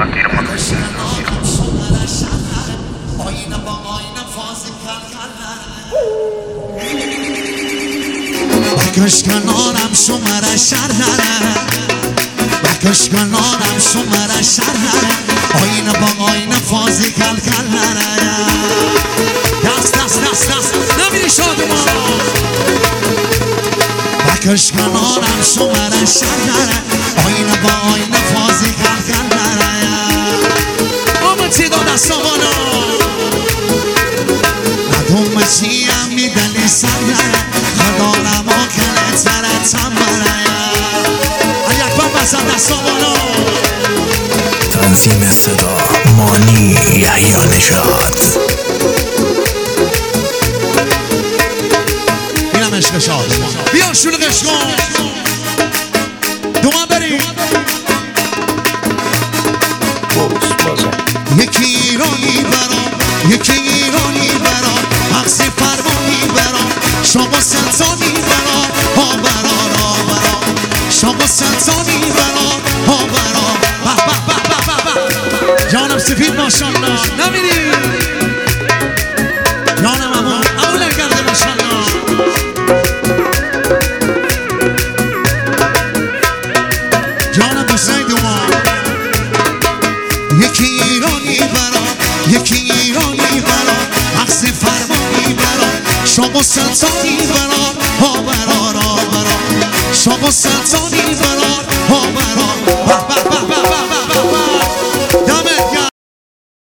بکش کنارم شماره شر نره بکش کنارم شماره شر نره آینه با آینه فازی کل کل نره دست دست دست دست نمیری شادمان بکش کنارم شماره شر نره آینه با آینه فازی کل کل نره آمتی دو دستامانا ندوم چیم میدلی سر نره خدارم و کنه ترتم بره یک بام بزن دستامانا تنظیم صدا مانی یحیی نژاد اینم عشق شادمان بیا شلوغش کن دوام بریم یکی ایرانی برام یکی ایرانی برام مغزی فرمانی برام شما سلطانی برام ها برام ها برام شما سلطانی برام ها برام به به به به به جانم سفید ماشالله نمیری جانم امون لرگرده ماشالله جانم حسین دوام یکی ایرانی برام یکی ایرانی برام مغزی فرمانی برام شما سلطانی برام ها برام ها برام شما سلطانی برام